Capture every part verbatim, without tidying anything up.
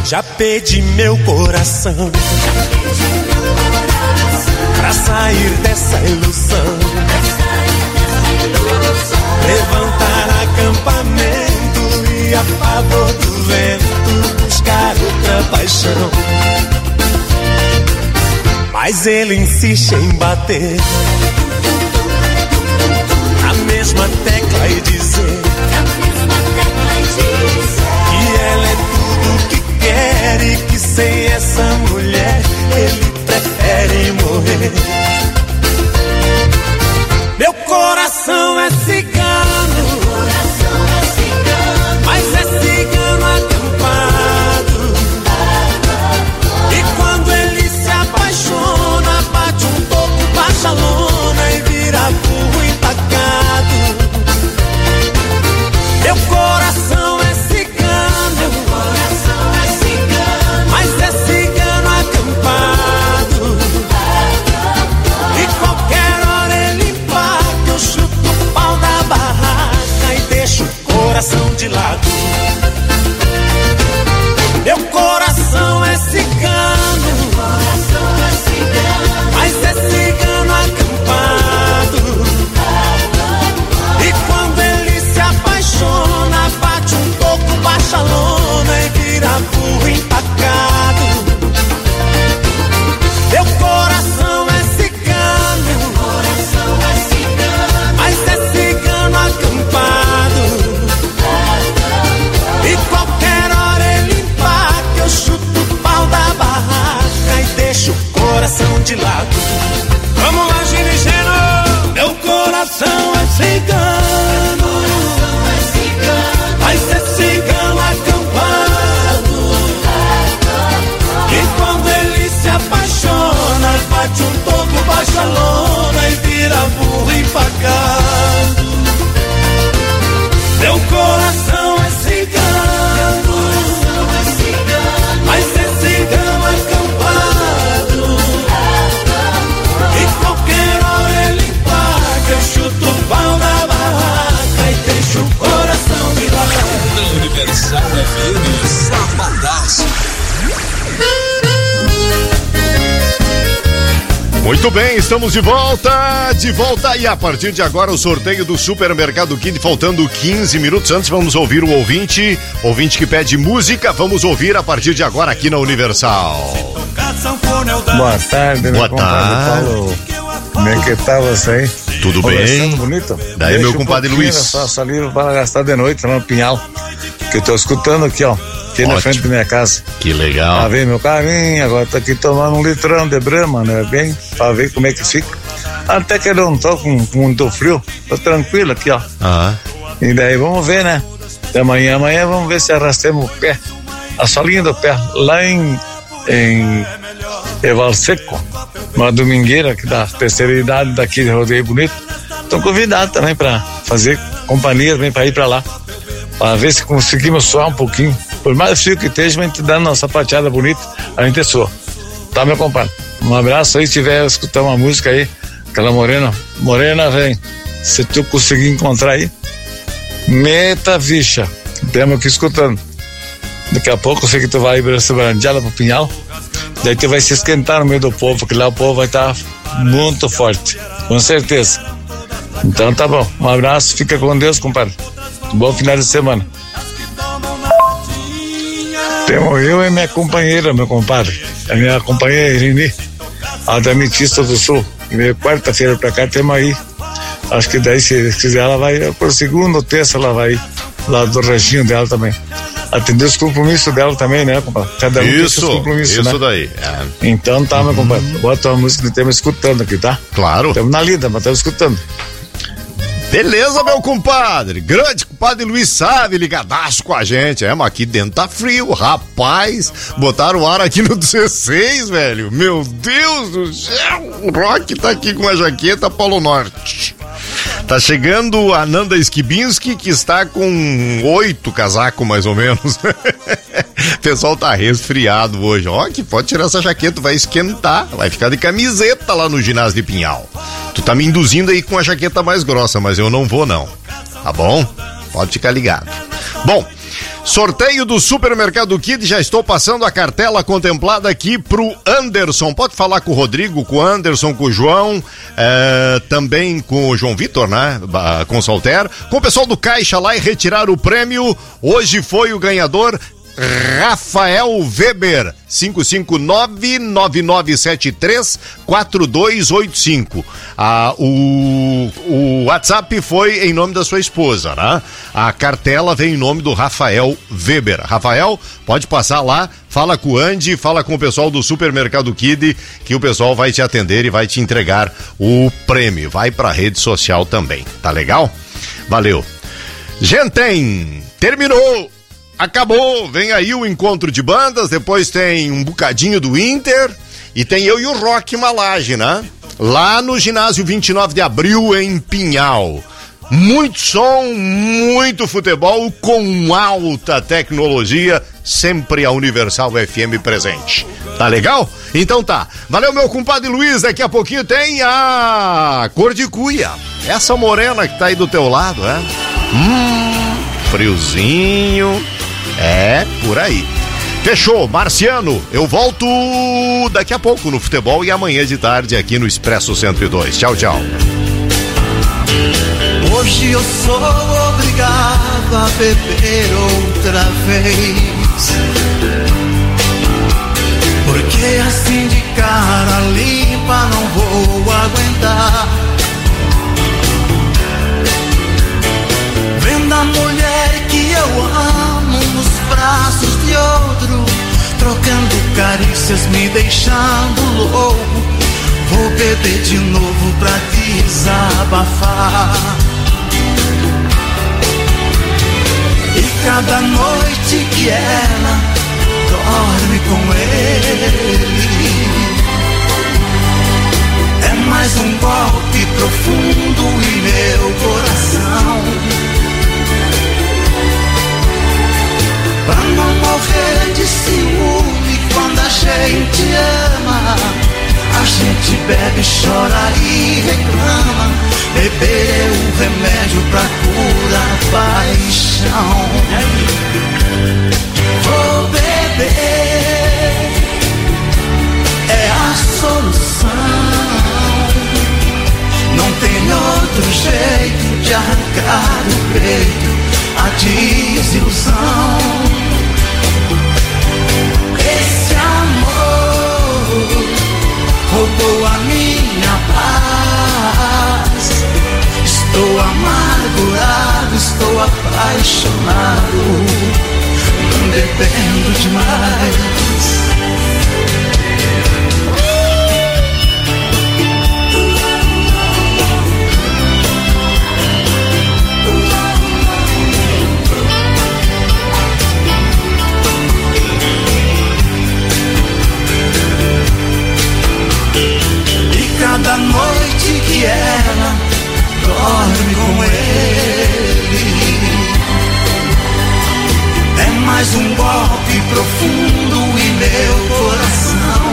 Já pedi meu coração pra sair dessa ilusão, levantar acampamento e a favor do vento buscar outra paixão. Mas ele insiste em bater na mesma tecla e dizer que ela é tudo que quer e que sem essa mulher ele prefere morrer. Meu coração é cigano, mas é cigano acampado. E quando ele se apaixona, bate um pouco, baixa a lona e vira burro empacado. Meu coração é cigano, mas é cigano acampado. E qualquer hora ele empata, eu chuto o pau da barraca e deixo o coração de lado. Meu coração é cigano, mas é cigano acampado. E quando ele se apaixona, bate um pouco, baixa a lona e vira burro empacado. Meu coração é cigano, mas é cigano acampado. E qualquer hora ele empata, eu chuto o pau da barraca e deixo o coração de lado. Vamos lá, Ginigeno! Meu coração é cigano, mas é cigano acampado. E quando ele se apaixona, bate um pouco, baixa a lona e vira burro empacado. Meu coração é cigano, mas é cigano acampado. E qualquer hora ele empata, eu chuto o pau da barraca e deixo o coração de lado. Na Universal F M, Sabadaço. Muito bem, estamos de volta, de volta e a partir de agora o sorteio do Supermercado Kid, faltando quinze minutos. Antes vamos ouvir o ouvinte, ouvinte que pede música, vamos ouvir a partir de agora aqui na Universal. Boa tarde, meu Boa compadre tarde. Paulo. Como é que tá você aí? Tudo bem? Bonito? Daí, Deixa meu um compadre pouquinho Luiz. Só saliva para gastar de noite no Pinhal, que eu tô escutando aqui, ó, aqui na Ótimo. frente da minha casa. Que legal. Pra ver meu carrinho, agora tô aqui tomando um litrão de Brahma, né? Bem, pra ver como é que fica. Até que eu não tô com, com muito frio, tô tranquilo aqui, ó. Ah, E daí vamos ver, né? De amanhã, amanhã vamos ver se arrastemos o pé, a solinha do pé, lá em, em Eval Seco, uma domingueira que da terceira idade daqui de Rodeio Bonito. Estão convidados também para fazer companhia, também para ir para lá, para ver se conseguimos suar um pouquinho. Por mais frio que esteja, a gente dando uma sapateada bonita, a gente soa. Tá, meu compadre? Um abraço aí, se tiver escutar uma música aí, aquela morena, morena, vem. Se tu conseguir encontrar aí, meta vixa, temos aqui escutando. Daqui a pouco eu sei que tu vai ir para essa brandiala pro Pinhal, daí tu vai se esquentar no meio do povo, porque lá o povo vai estar muito forte, com certeza. Então tá bom, um abraço, fica com Deus, compadre. Bom final de semana. Temos eu e minha companheira, meu compadre, a minha companheira Irini, a da Metista do Sul. E quarta-feira pra cá temos aí, acho que daí se quiser ela vai, por segunda ou terça ela vai lá do ranchinho dela também. Atender os compromissos dela também, né, compadre? Cada um tem isso, seus compromissos, isso né? daí. É. Então tá, meu compadre, bota a música que estamos escutando aqui, tá? Claro. Estamos na lida, mas estamos escutando. Beleza, meu compadre. Grande compadre Luiz Sávio, ligadaço com a gente. É, mas aqui dentro tá frio, rapaz. Botaram o ar aqui no dezesseis, velho. Meu Deus do céu. O Rock tá aqui com a jaqueta Polo Norte. Tá chegando a Nanda Skibinski, que está com oito casacos, mais ou menos. O pessoal tá resfriado hoje. Ó, que pode tirar essa jaqueta, vai esquentar. Vai ficar de camiseta lá no ginásio de Pinhal. Tu tá me induzindo aí com a jaqueta mais grossa, mas eu não vou não. Tá bom? Pode ficar ligado. Bom, Sorteio do Supermercado Kid, já estou passando a cartela contemplada aqui pro Anderson. Pode falar com o Rodrigo, com o Anderson, com o João, é, também com o João Vitor, né? Com o Salter, com o pessoal do Caixa lá e retirar o prêmio. Hoje foi o ganhador Rafael Weber, cinco cinco nove, nove nove sete três, quatro dois oito cinco. Ah, o, o WhatsApp foi em nome da sua esposa, né? A cartela vem em nome do Rafael Weber. Rafael, pode passar lá, fala com o Andy, fala com o pessoal do Supermercado Kid, que o pessoal vai te atender e vai te entregar o prêmio. Vai pra rede social também, tá legal? Valeu. Gente, terminou! Acabou, vem aí o encontro de bandas, depois tem um bocadinho do Inter e tem eu e o Rock Malage, né? Lá no ginásio vinte e nove de abril em Pinhal. Muito som, muito futebol com alta tecnologia, sempre a Universal F M presente. Tá legal? Então tá. Valeu, meu compadre Luiz, daqui a pouquinho tem a Cor de Cuia. Essa morena que tá aí do teu lado, é? Hum, friozinho. É, por aí. Fechou, Marciano, eu volto daqui a pouco no futebol e amanhã de tarde aqui no Expresso cento e dois. Tchau, tchau. Hoje eu sou obrigado a beber outra vez, porque assim de cara limpa não vou aguentar. Vendo a mulher que eu amo nos braços de outro, trocando carícias, me deixando louco. Vou beber de novo pra desabafar. E cada noite que ela dorme com ele, é mais um golpe profundo em meu coração. Pra não morrer de ciúme quando a gente ama, a gente bebe, chora e reclama. Beber é o remédio pra curar a paixão. Vou beber, é a solução. Não tem outro jeito de arrancar do peito a desilusão. Esse amor roubou a minha paz. Estou amargurado, estou apaixonado, bebendo demais. Cada noite que ela dorme com ele, é mais um golpe profundo em meu coração.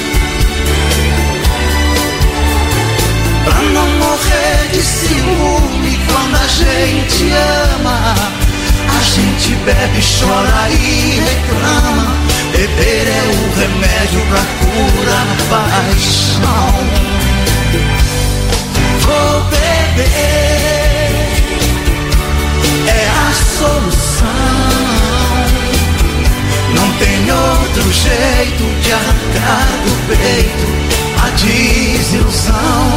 Pra não morrer de ciúme quando a gente ama, a gente bebe, chora e reclama. Beber é o remédio pra curar a paixão. Vou beber, é a solução. Não tem outro jeito de arrancar do peito a desilusão.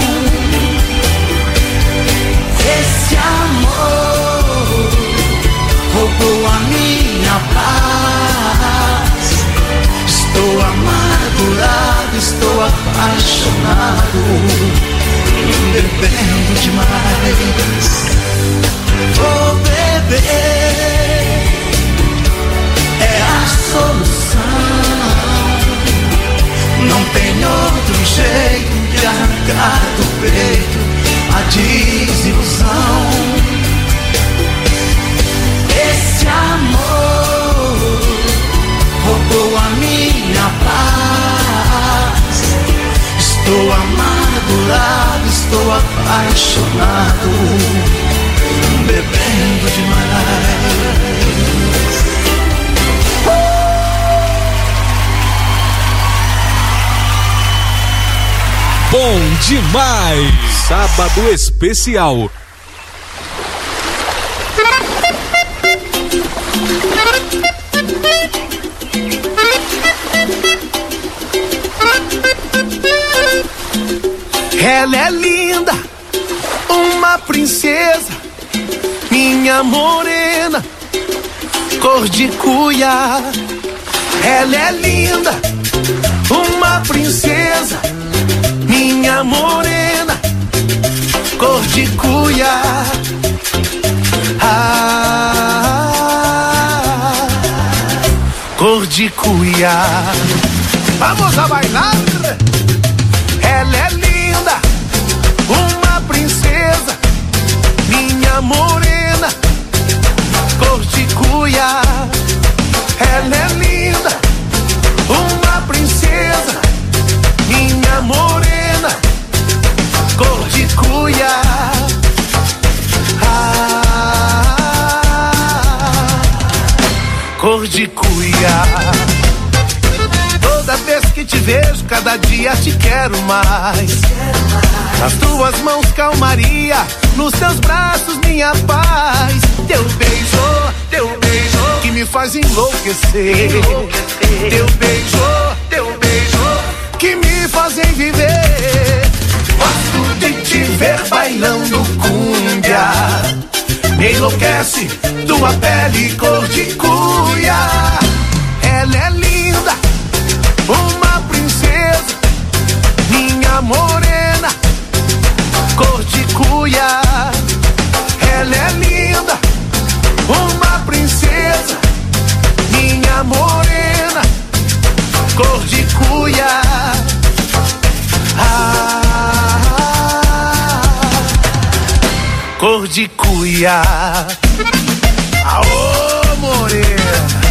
Esse amor roubou a minha paz. Estou amargurado, estou apaixonado, bebendo demais. Vou beber, é a solução. Não tem outro jeito de arrancar do peito a desilusão. Esse amor roubou a minha paz. Estou amargurado, estou apaixonado, bebendo demais. Bom demais! Sábado especial. Ela é linda, uma princesa, minha morena, cor de cuia. Ela é linda, uma princesa, minha morena, cor de cuia. Ah, cor de cuia. Vamos a bailar. Ela é linda, uma princesa, minha morena, cor de cuia. Ela é linda, uma princesa, minha morena, cor de cuia. Ah, cor de cuia. Toda vez que te vejo, cada dia te quero mais. Nas tuas mãos calmaria, nos teus braços minha paz. Teu beijo, teu beijo, que me faz enlouquecer. Teu beijo, teu beijo, que me fazem viver. Gosto de te ver bailando cúmbia. Me enlouquece tua pele cor de cuia. Ela é linda, uma princesa, minha morena, cor de cuia. Ela é linda, uma princesa, minha morena, cor de cuia. Ah, cor de cuia. Aô, morena.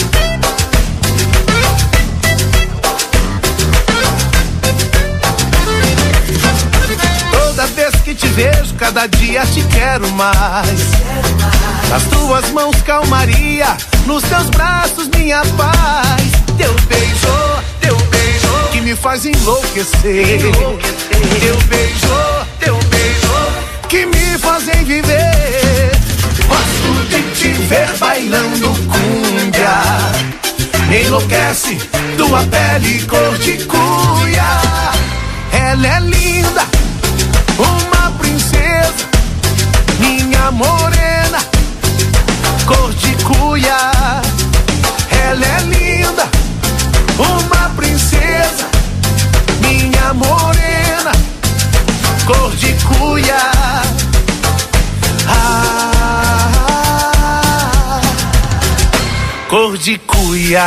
Toda vez que te vejo, cada dia te quero mais. Nas tuas mãos calmaria, nos teus braços minha paz. Teu beijo, teu beijo, que me faz enlouquecer. Teu beijo, teu beijo, que me fazem viver. Gosto de te ver bailando cúmbia. Me enlouquece tua pele cor de cuia. Ela é linda, uma princesa, minha morena, cor de cuia. Ela é linda, uma princesa, minha morena, cor de cuia. Ah, cor de cuia.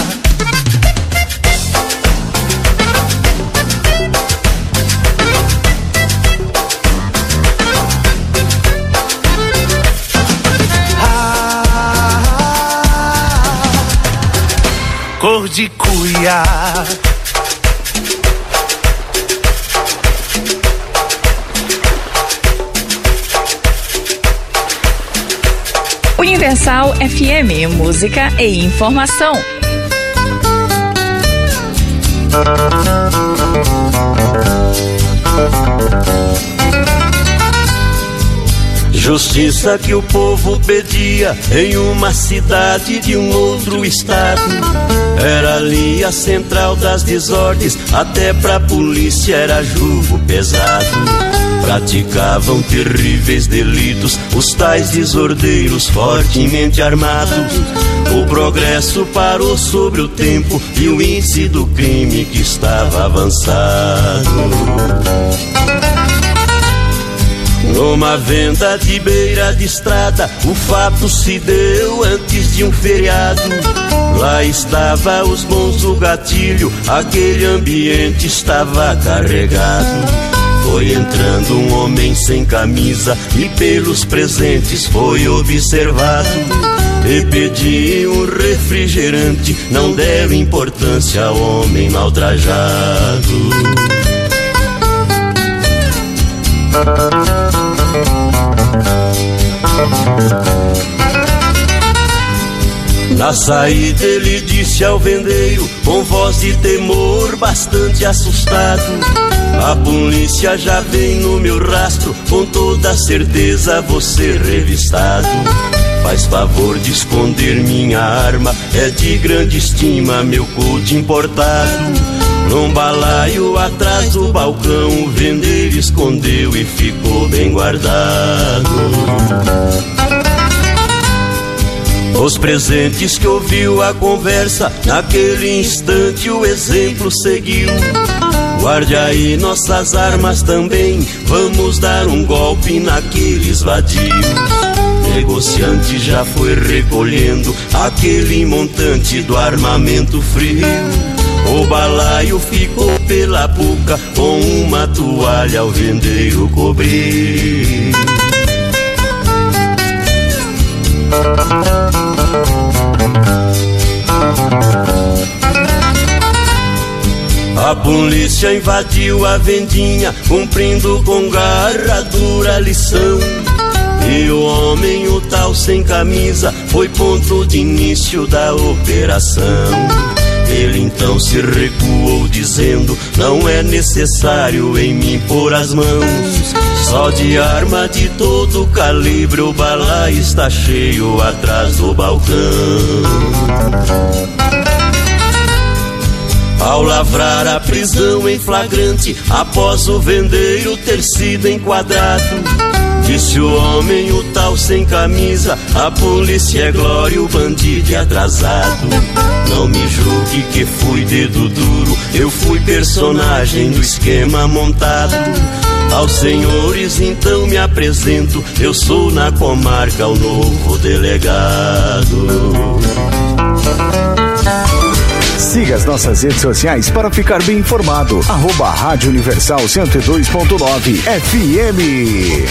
Cor de cuia. Universal F M, música e informação. Justiça que o povo pedia em uma cidade de um outro estado. Era ali a central das desordens, até pra polícia era jugo pesado. Praticavam terríveis delitos os tais desordeiros fortemente armados. O progresso parou sobre o tempo e o índice do crime que estava avançado. Numa venda de beira de estrada, o fato se deu antes de um feriado. Lá estava os bons do gatilho, aquele ambiente estava carregado. Foi entrando um homem sem camisa e pelos presentes foi observado. E pediu um refrigerante, não deu importância ao homem maltrajado. Na saída ele disse ao vendeiro, com voz de temor bastante assustado: a polícia já vem no meu rastro, com toda certeza vou ser revistado. Faz favor de esconder minha arma, é de grande estima meu couro importado. Num balaio atrás do balcão, o vendeiro escondeu e ficou bem guardado. Os presentes que ouviu a conversa, naquele instante o exemplo seguiu. Guarde aí nossas armas também, vamos dar um golpe naqueles vadios. Negociante já foi recolhendo aquele montante do armamento frio. O balaio ficou pela boca, com uma toalha o vendeiro cobrir. A polícia invadiu a vendinha, cumprindo com garra dura lição. E o homem, o tal sem camisa, foi ponto de início da operação. Ele então se recuou dizendo: não é necessário em mim pôr as mãos. Só de arma de todo calibre o balaio está cheio atrás do balcão. Ao lavrar a prisão em flagrante, após o vendeiro ter sido enquadrado, disse o homem, o tal sem camisa: a polícia é glória, o bandido é atrasado. Não me julgue que fui dedo duro, eu fui personagem do esquema montado. Aos senhores então me apresento, eu sou na comarca o novo delegado. Siga as nossas redes sociais para ficar bem informado. Arroba Rádio Universal cento e dois ponto nove F M.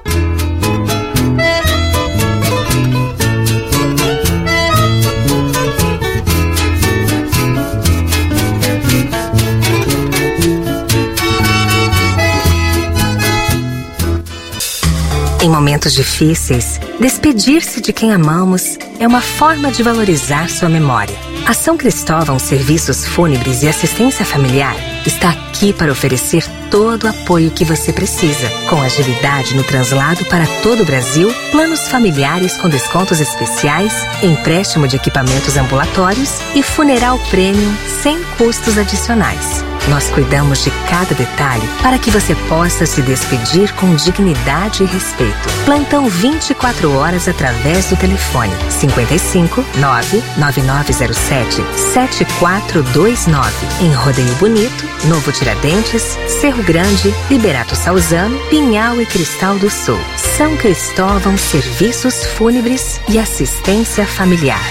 Em momentos difíceis, despedir-se de quem amamos é uma forma de valorizar sua memória. A São Cristóvão Serviços Fúnebres e Assistência Familiar está aqui para oferecer todo o apoio que você precisa, com agilidade no translado para todo o Brasil, planos familiares com descontos especiais, empréstimo de equipamentos ambulatórios e funeral premium sem custos adicionais. Nós cuidamos de cada detalhe para que você possa se despedir com dignidade e respeito. Plantão vinte e quatro horas através do telefone cinco cinco, nove nove nove zero sete, sete quatro dois nove. Em Rodeio Bonito, Novo Tiradentes, Cerro Grande, Liberato Salzano, Pinhal e Cristal do Sul. São Cristóvão Serviços Fúnebres e Assistência Familiar.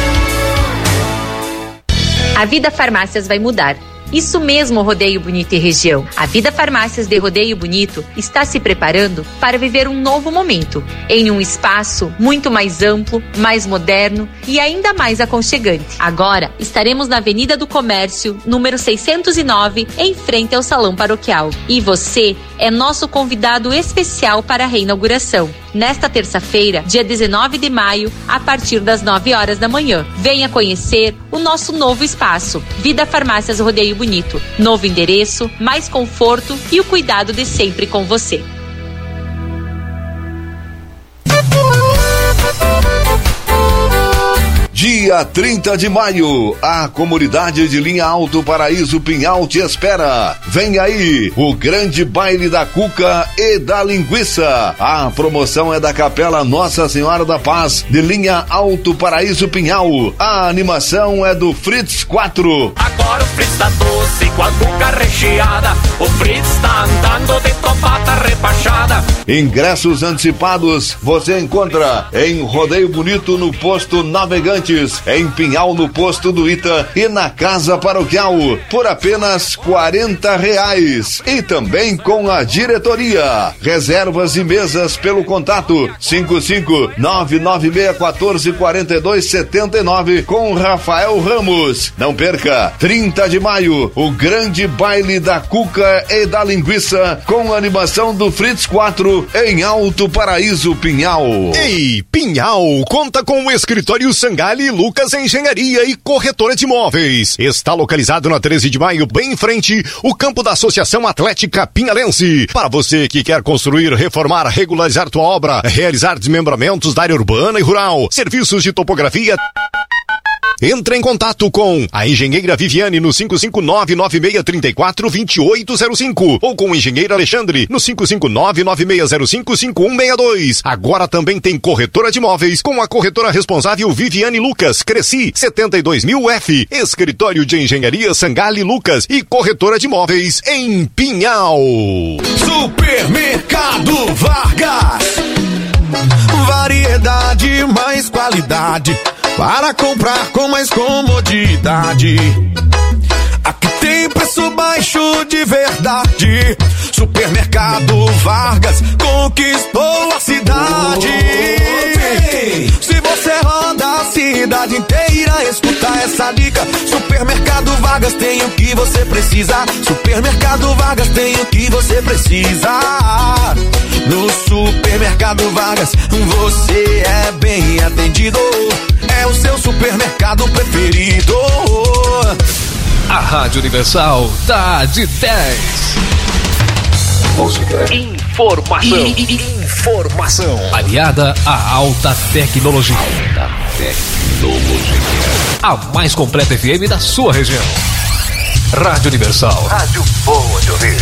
A Vida Farmácias vai mudar. Isso mesmo, Rodeio Bonito e região. A Vida Farmácias de Rodeio Bonito está se preparando para viver um novo momento, em um espaço muito mais amplo, mais moderno e ainda mais aconchegante. Agora, estaremos na Avenida do Comércio, número seiscentos e nove, em frente ao Salão Paroquial. E você é nosso convidado especial para a reinauguração. Nesta terça-feira, dia dezenove de maio, a partir das nove horas da manhã. Venha conhecer o nosso novo espaço, Vida Farmácias Rodeio Bonito. Novo endereço, mais conforto e o cuidado de sempre com você. Dia trinta de maio, a comunidade de Linha Alto Paraíso Pinhal te espera. Vem aí, o grande baile da cuca e da linguiça. A promoção é da Capela Nossa Senhora da Paz de Linha Alto Paraíso Pinhal. A animação é do Fritz quatro. Agora o Fritz tá doce com a cuca recheada. O Fritz tá andando de topata rebaixada. Ingressos antecipados você encontra em Rodeio Bonito no posto Navegantes, em Pinhal no posto do Ita e na Casa Paroquial por apenas quarenta reais. E também com a diretoria. Reservas e mesas pelo contato cinco cinco nove nove seis um quatro quatro dois sete nove com Rafael Ramos. Não perca, trinta de maio, o grande baile da cuca e da linguiça com a animação do Fritz quatro em Alto Paraíso Pinhal. Ei, Pinhal conta com o escritório Sangali Viviane Lucas Engenharia e Corretora de Imóveis. Está localizado na treze de maio, bem em frente, o campo da Associação Atlética Pinhalense. Para você que quer construir, reformar, regularizar tua obra, realizar desmembramentos da área urbana e rural, serviços de topografia... Entre em contato com a engenheira Viviane no cinco cinco nove, nove seis três quatro, dois oito zero cinco ou com o engenheiro Alexandre no cinco cinco nove, nove seis zero cinco, cinco um seis dois. Agora também tem corretora de imóveis com a corretora responsável Viviane Lucas, Cresci setenta e dois mil F, escritório de engenharia Sangali Lucas e corretora de imóveis em Pinhal. Supermercado Vargas, variedade mais qualidade para comprar com mais comodidade. Aqui tem preço baixo de verdade. Supermercado Vargas conquistou a cidade. Se você roda a cidade inteira, escuta essa dica. Supermercado Vargas tem o que você precisa. Supermercado Vargas tem o que você precisa. No Supermercado Vargas você é bem atendido. É o seu supermercado preferido. A Rádio Universal tá de dez. Música. Informação. I, informação. Aliada à alta tecnologia. Alta tecnologia. A mais completa F M da sua região. Rádio Universal. Rádio boa de ouvir.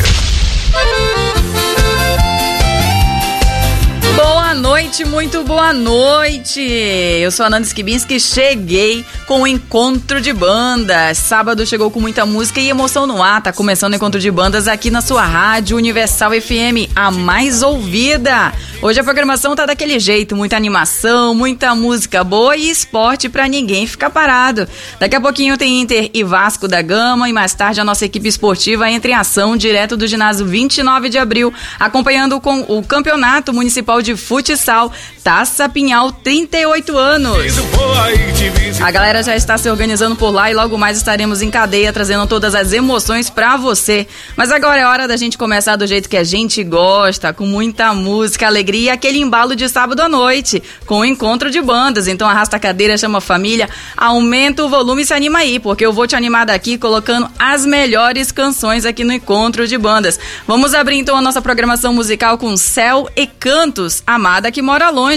Boa noite, muito boa noite. Eu sou a Nanda Skibinski, cheguei com o Encontro de Bandas. Sábado chegou com muita música e emoção no ar. Tá começando o Encontro de Bandas aqui na sua Rádio Universal F M, a mais ouvida. Hoje a programação tá daquele jeito, muita animação, muita música boa e esporte pra ninguém ficar parado. Daqui a pouquinho tem Inter e Vasco da Gama e mais tarde a nossa equipe esportiva entra em ação direto do ginásio vinte e nove de abril, acompanhando com o Campeonato Municipal de Futsal Taça Pinhal, trinta e oito anos. A galera já está se organizando por lá e logo mais estaremos em cadeia trazendo todas as emoções pra você. Mas agora é hora da gente começar do jeito que a gente gosta, com muita música, alegria e aquele embalo de sábado à noite, com o Encontro de Bandas. Então arrasta a cadeira, chama a família, aumenta o volume e se anima aí, porque eu vou te animar daqui colocando as melhores canções aqui no Encontro de Bandas. Vamos abrir então a nossa programação musical com Céu e Cantos, Amada que Mora Longe.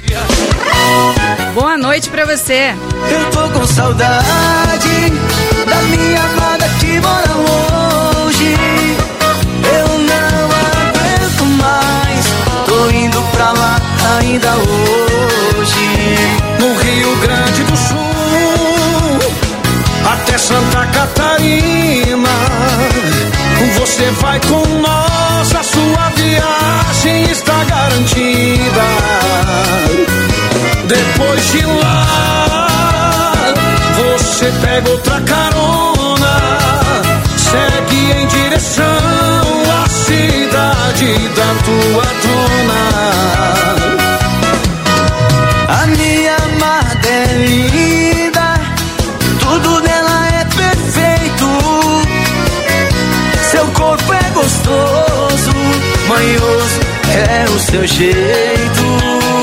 Boa noite pra você. Eu tô com saudade da minha amada que mora longe. Eu não aguento mais, tô indo pra lá ainda hoje. No Rio Grande do Sul até Santa Catarina, você vai com nós, a sua viagem está garantida. Depois de lá, você pega outra carona, segue em direção à cidade da tua dona. A minha amada é linda, tudo dela é perfeito. Seu corpo é gostoso, manhoso é o seu jeito.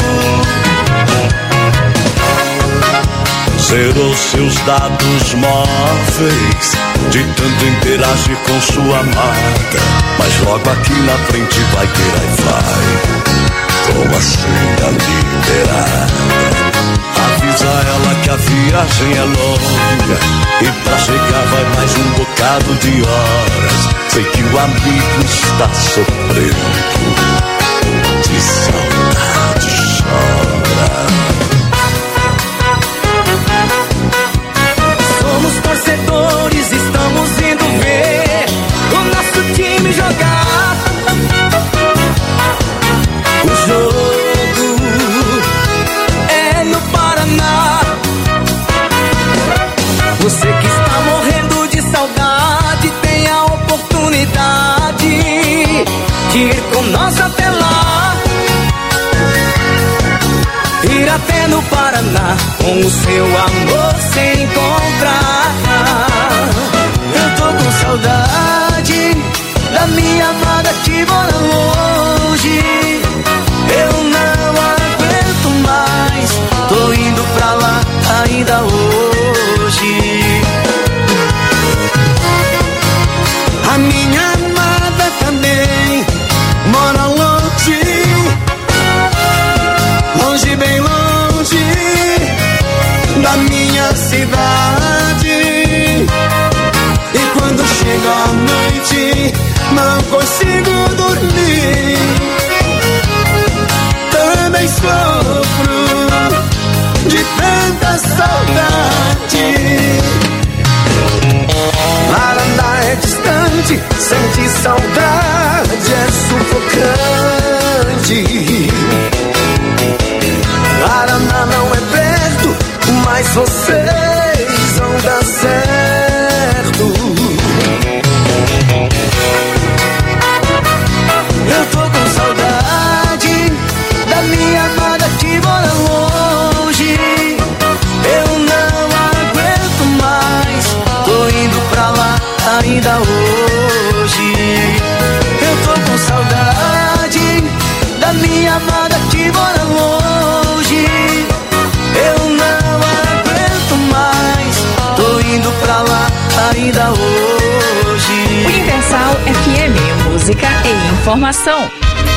Zerou seus dados móveis, de tanto interagir com sua amada. Mas logo aqui na frente vai ter aí vai, com a senha liberada. Avisa ela que a viagem é longa e pra chegar vai mais um bocado de horas. Sei que o amigo está sofrendo, de saudade chora. Somos torcedores, estamos indo ver o nosso time jogar. O jogo é no Paraná. Você que está morrendo de saudade tem a oportunidade de ir com nós até lá. Ir até no Paraná, com o seu amor se encontrar. Eu tô com saudade da minha amada que mora longe. Eu não aguento mais, tô indo pra lá ainda cidade. E quando chega a noite, não consigo dormir. Também sofro de tanta saudade. Paraná é distante, sentir saudade é sufocante. Paraná não é perto, mas vocês vão dar certo. Eu tô com saudade da minha amada que mora longe. Eu não aguento mais, tô indo pra lá ainda hoje. Eu tô com saudade da minha amada que mora longe. Eu não aguento mais, tô indo pra lá ainda hoje. Universal F M, música e informação.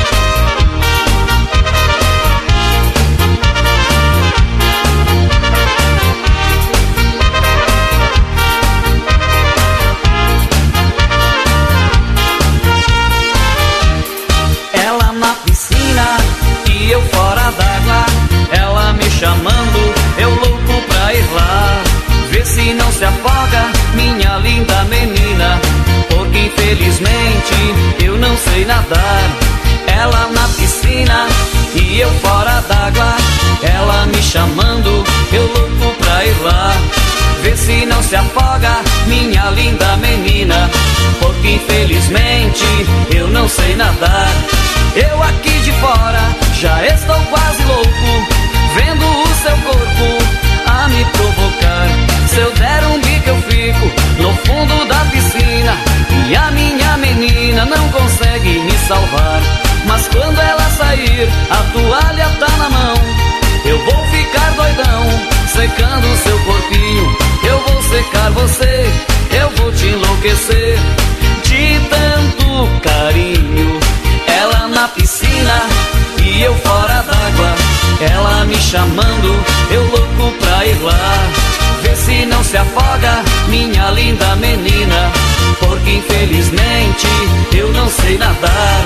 Ela na piscina e eu fora d'água, ela me chamando, eu louco pra ir lá. Vê se não se afoga, minha linda menina, porque infelizmente eu não sei nadar. Ela na piscina e eu fora d'água, ela me chamando, eu louco pra ir lá. Vê se não se afoga, minha linda menina, porque infelizmente eu não sei nadar. Eu aqui de fora já estou quase louco, vendo o seu corpo a me provocar. Se eu der um bico eu fico no fundo da piscina e a minha menina não consegue me salvar. Mas quando ela sair, a toalha tá na mão, eu vou ficar doidão, secando seu corpinho. Eu vou secar você, eu vou te enlouquecer de tanto carinho. Ela na piscina e eu fora d'água, ela me chamando, eu louco pra ir lá. Vê se não se afoga, minha linda menina, porque infelizmente eu não sei nadar.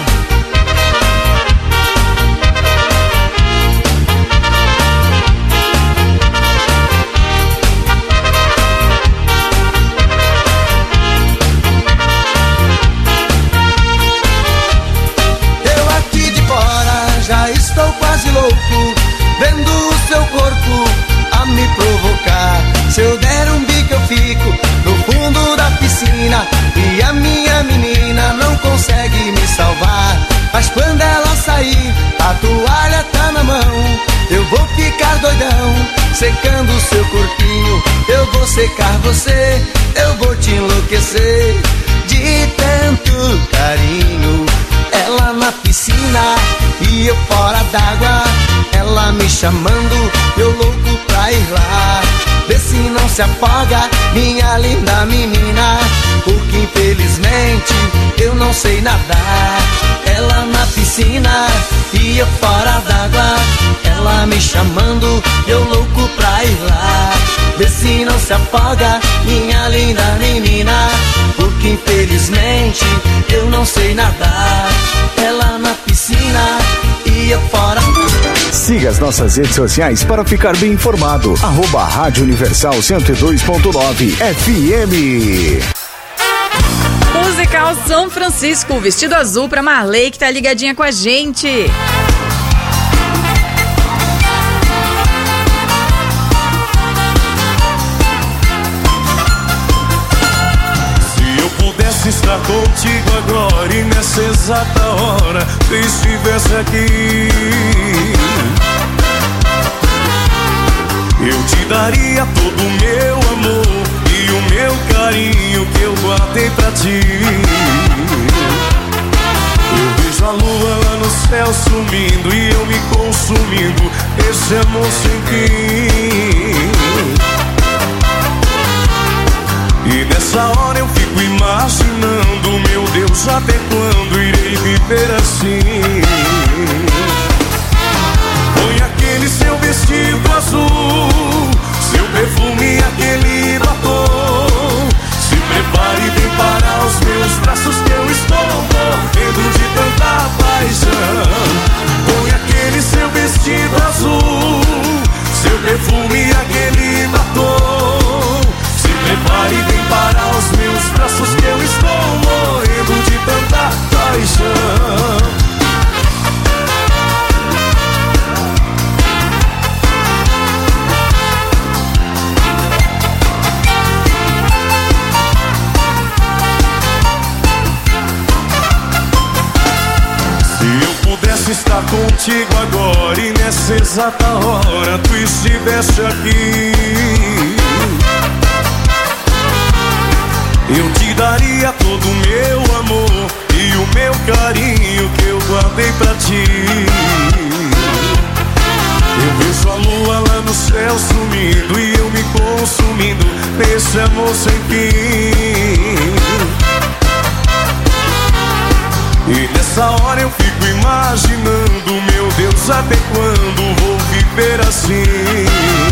Já estou quase louco, vendo o seu corpo a me provocar. Se eu der um bico eu fico no fundo da piscina e a minha menina não consegue me salvar. Mas quando ela sair, a toalha tá na mão, eu vou ficar doidão, secando o seu corpinho. Eu vou secar você, eu vou te enlouquecer de tanto carinho. Ela na piscina e eu fora d'água, ela me chamando, eu louco pra ir lá. Vê se não se afoga, minha linda menina, porque infelizmente eu não sei nadar. Ela na piscina e eu fora d'água, ela me chamando, eu louco pra ir lá. Vê se não se afoga, minha linda menina, porque infelizmente eu não sei nadar. Ela na piscina e eu fora. Siga as nossas redes sociais para ficar bem informado. Arroba Rádio Universal cento e dois ponto nove F M. Musical São Francisco, vestido azul pra Marley, que tá ligadinha com a gente. Estar contigo agora e nessa exata hora que estivesse aqui, eu te daria todo o meu amor e o meu carinho que eu guardei pra ti. Eu vejo a lua lá no céu sumindo e eu me consumindo, esse amor sem fim. E nessa hora eu fico imaginando, meu Deus, até quando irei viver assim? Põe aquele seu vestido azul, seu perfume, aquele contigo agora e nessa exata hora tu estivesse aqui, eu te daria todo o meu amor e o meu carinho que eu guardei pra ti. Eu vejo a lua lá no céu sumindo e eu me consumindo nesse amor sem fim. E nessa hora eu fico imaginando, meu Deus, até quando vou viver assim?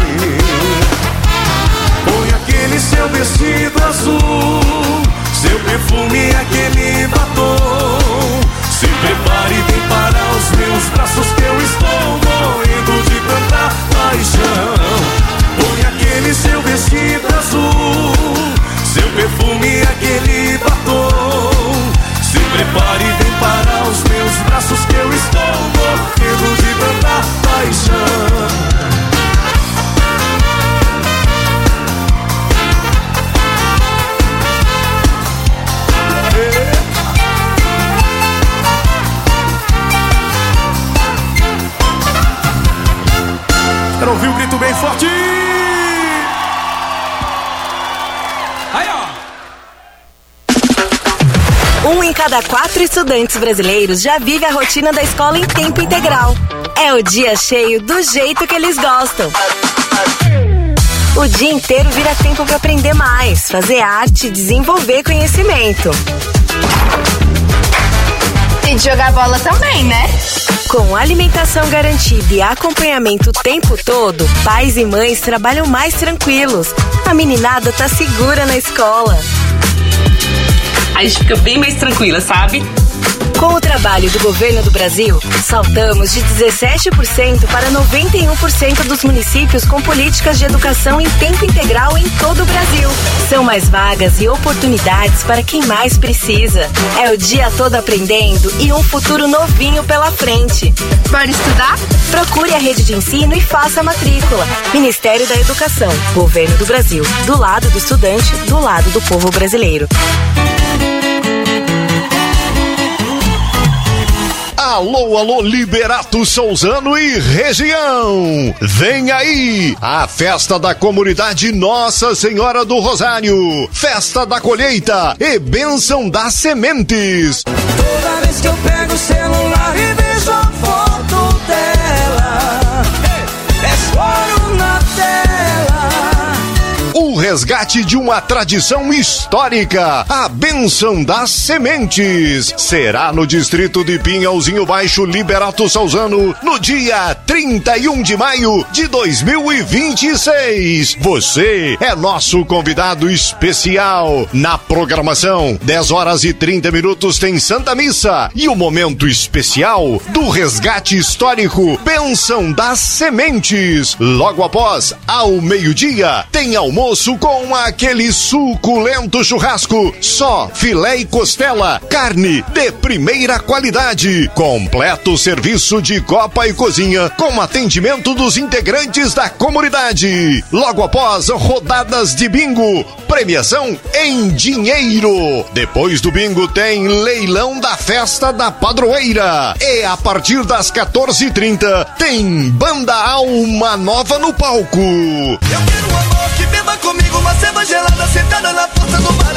Põe aquele seu vestido azul, seu perfume e aquele batom. Se prepare e vem para os meus braços que eu estou morrendo de tanta paixão. Põe aquele seu vestido azul, seu perfume e aquele batom. Se prepare e vem para os meus braços que eu estou morrendo de tanta paixão. Quero ouvir um grito bem forte. Aí, ó. Um em cada quatro estudantes brasileiros já vive a rotina da escola em tempo integral. É o dia cheio do jeito que eles gostam. O dia inteiro vira tempo para aprender mais, fazer arte e desenvolver conhecimento. E de jogar bola também, né? Com alimentação garantida e acompanhamento o tempo todo, pais e mães trabalham mais tranquilos. A meninada tá segura na escola. A gente fica bem mais tranquila, sabe? Com o trabalho do governo do Brasil, saltamos de dezessete por cento para noventa e um por cento dos municípios com políticas de educação em tempo integral em todo o Brasil. São mais vagas e oportunidades para quem mais precisa. É o dia todo aprendendo e um futuro novinho pela frente. Bora estudar? Procure a rede de ensino e faça a matrícula. Ministério da Educação, Governo do Brasil. Do lado do estudante, do lado do povo brasileiro. Alô, alô, Liberato Souzano e região! Vem aí a festa da comunidade Nossa Senhora do Rosário, festa da colheita e bênção das sementes. Toda vez que eu pego o celular e vejo a foto dela, é choro na tela. O resgate de uma tradição histórica, a bênção das sementes, será no distrito de Pinhalzinho Baixo, Liberato Souzano, no dia trinta e um de maio de dois mil e vinte e seis. Você é nosso convidado especial. Na programação, dez horas e trinta minutos tem Santa Missa e o momento especial do resgate histórico, bênção das sementes. Logo após, ao meio-dia, tem almoço com aquele suculento churrasco, só filé e costela, carne de primeira qualidade, completo serviço de copa e cozinha, com atendimento dos integrantes da comunidade. Logo após, rodadas de bingo, premiação em dinheiro. Depois do bingo tem leilão da festa da padroeira. E a partir das quatorze e trinta tem Banda Alma Nova no palco. Eu quero um amor que beba comigo uma cerveja gelada sentada na porta do bar da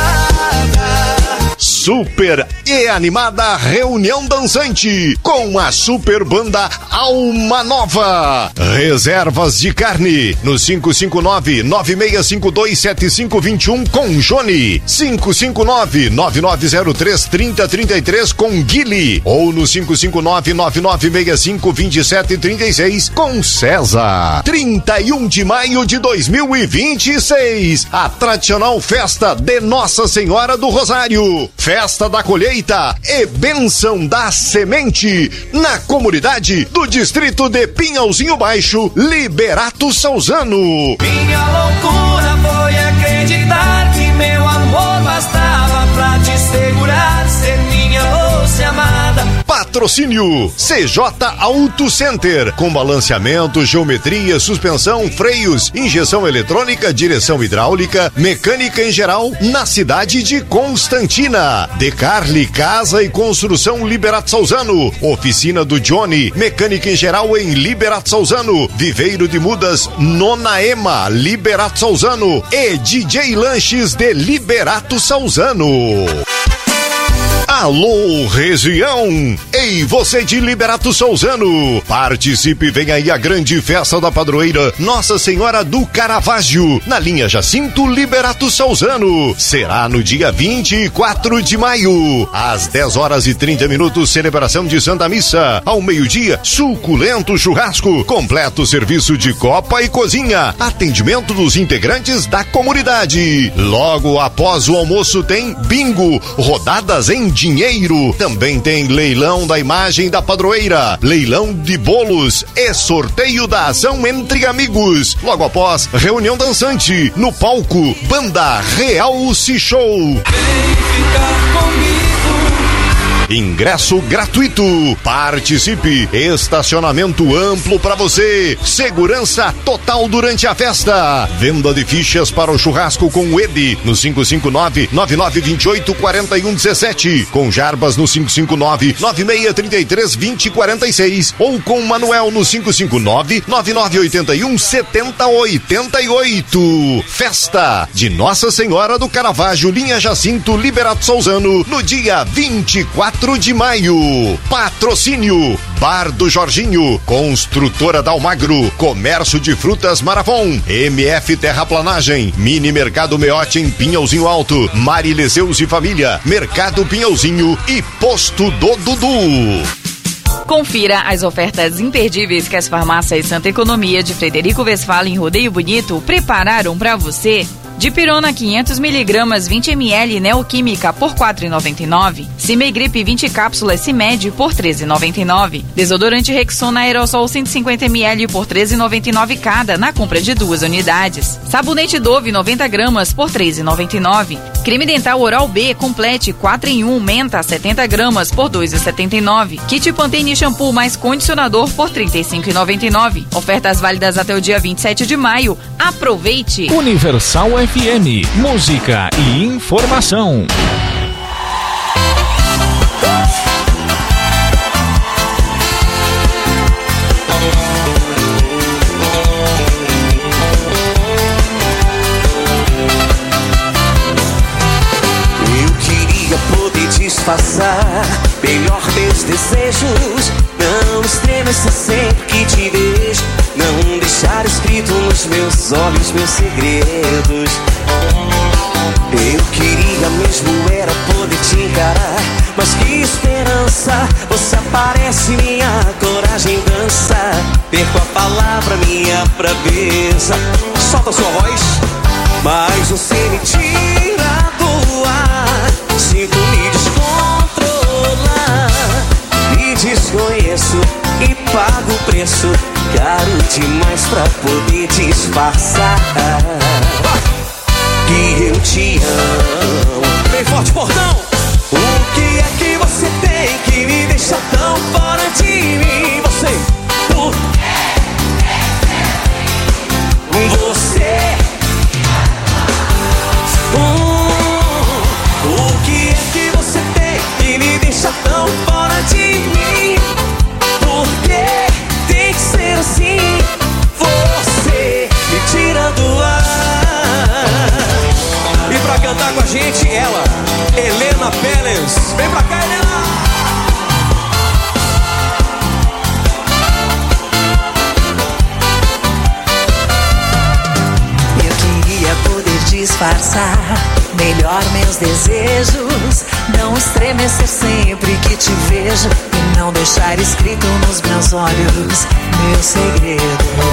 calçada. Super e animada reunião dançante com a super banda Alma Nova. Reservas de carne no cinco cinco nove, nove seis cinco dois, sete cinco dois um com Johnny, cinco cinco nove, nove nove zero três, três zero três três com Guile ou no cinco cinco nove, nove nove seis cinco, dois sete três seis com César. trinta e um de maio de dois mil e vinte e seis, a tradicional festa de Nossa Senhora do Rosário, festa da colheita e bênção da semente na comunidade do distrito de Pinhalzinho Baixo, Liberato Souzano. Minha loucura foi acreditar que meu amor bastava pra te segurar, ser minha doce amada. Patrocínio Patrocínio C J Auto Center, com balanceamento, geometria, suspensão, freios, injeção eletrônica, direção hidráulica, mecânica em geral, na cidade de Constantina. Decarli Casa e Construção Liberato Salzano, oficina do Johnny, mecânica em geral em Liberato Salzano, Viveiro de Mudas Nonaema, Liberato Salzano e D J Lanches de Liberato Salzano. Alô, região! Ei, você de Liberato Salzano! Participe e venha aí a grande festa da padroeira Nossa Senhora do Caravaggio, na linha Jacinto Liberato Salzano. Será no dia vinte e quatro de maio, às dez horas e trinta minutos, celebração de Santa Missa. Ao meio-dia, suculento churrasco, completo serviço de copa e cozinha, atendimento dos integrantes da comunidade. Logo após o almoço tem bingo, rodadas em dinheiro. Também tem leilão da imagem da padroeira, leilão de bolos e sorteio da ação entre amigos. Logo após, reunião dançante no palco, Banda Realce Show. Vem ficar comigo. Ingresso gratuito. Participe. Estacionamento amplo para você. Segurança total durante a festa. Venda de fichas para o churrasco com o Edi no cinco cinco nove, nove nove dois oito, quatro um um sete. Com Jarbas no cinco cinco nove, nove seis três três, dois zero quatro seis. Ou com Manuel no cinco cinco nove, nove nove oito um, sete zero oito oito. Festa de Nossa Senhora do Caravaggio, linha Jacinto Liberato Salzano, no dia vinte e quatro de maio. Patrocínio Bar do Jorginho, Construtora Dalmagro, Comércio de Frutas Maravon, M F Terraplanagem, Mini Mercado Meote em Pinhalzinho Alto, Marilezeus e Família, Mercado Pinhalzinho e Posto do Dudu. Confira as ofertas imperdíveis que as farmácias Santa Economia de Frederico Westphalen em Rodeio Bonito prepararam para você. Dipirona quinhentos miligramas vinte mililitros Neoquímica por quatro reais e noventa e nove centavos. Cimegripe vinte cápsulas Cimed por treze reais e noventa e nove centavos. Desodorante Rexona Aerosol cento e cinquenta mililitros por treze reais e noventa e nove centavos cada na compra de duas unidades. Sabonete Dove noventa gramas por treze reais e noventa e nove centavos. Creme dental Oral B Complete quatro em um Menta setenta gramas por dois reais e setenta e nove centavos. Kit Pantene Shampoo mais condicionador por trinta e cinco reais e noventa e nove centavos. Ofertas válidas até o dia vinte e sete de maio. Aproveite! Universal F M, música e informação. Eu queria poder disfarçar melhor meus desejos, não estremecer sempre que te vejo, não deixar escrito nos meus olhos meus segredos. Eu queria mesmo era poder te encarar, mas que esperança, você aparece, minha coragem dança, perco a palavra, minha braveza. Solta a sua voz. Mas você me tira do ar, sinto me descontrolar, me desconheço e pago o preço caro demais pra poder disfarçar que eu te amo. Bem forte, portão! O que é que você tem que me deixa tão fora de mim? Você, por você, hum, o que é que você tem que me deixa tão fora de mim? Porque tem que ser assim, você me tira do ar. E pra cantar com a gente, ela, Helena Pérez. Vem pra cá, Helena! Eu queria poder disfarçar melhor meus desejos, não estremecer sempre que te vejo e não deixar escrito nos meus olhos meus segredos.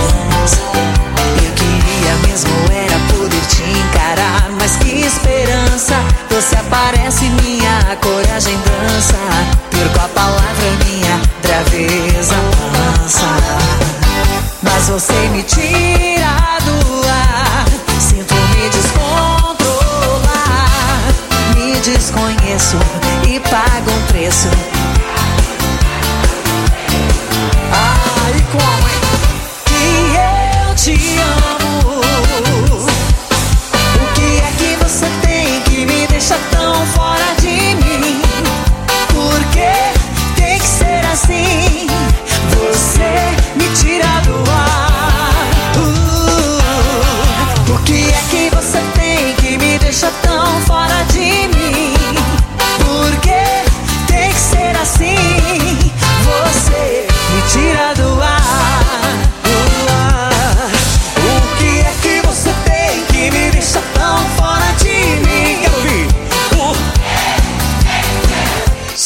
Eu queria mesmo era poder te encarar, mas que esperança, você aparece, minha coragem dança, perco a palavra, minha braveza dança. Mas você me tira do ar, sinto me descontrolar, me desconheço e pago um preço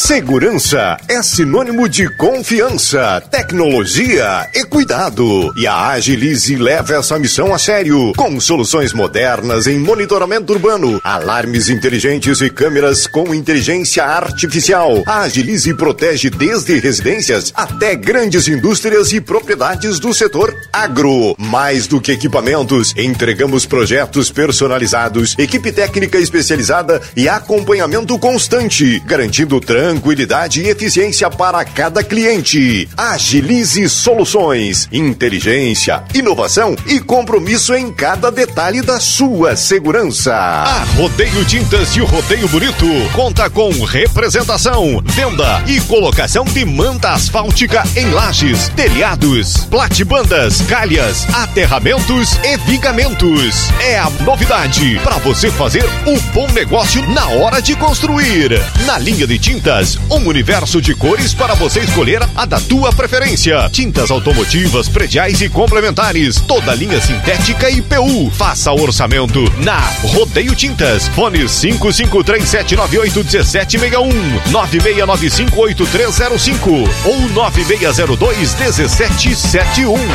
Segurança é sinônimo de confiança, tecnologia e cuidado. E a Agilize leva essa missão a sério, com soluções modernas em monitoramento urbano, alarmes inteligentes e câmeras com inteligência artificial. A Agilize protege desde residências até grandes indústrias e propriedades do setor agro. Mais do que equipamentos, entregamos projetos personalizados, equipe técnica especializada e acompanhamento constante, garantindo tranquilidade e eficiência para cada cliente. Agilize Soluções, inteligência, inovação e compromisso em cada detalhe da sua segurança. A Rodeio Tintas e o Rodeio Bonito conta com representação, venda e colocação de manta asfáltica em lajes, telhados, platibandas, calhas, aterramentos e vigamentos. É a novidade para você fazer um bom negócio na hora de construir. Na linha de tintas, um universo de cores para você escolher a da tua preferência. Tintas automotivas, prediais e complementares. Toda linha sintética e P U. Faça orçamento na Rodeio Tintas. Fone cinco cinco três sete nove oito um sete seis um, nove seis nove cinco oito três zero cinco ou nove seis zero dois um sete sete um.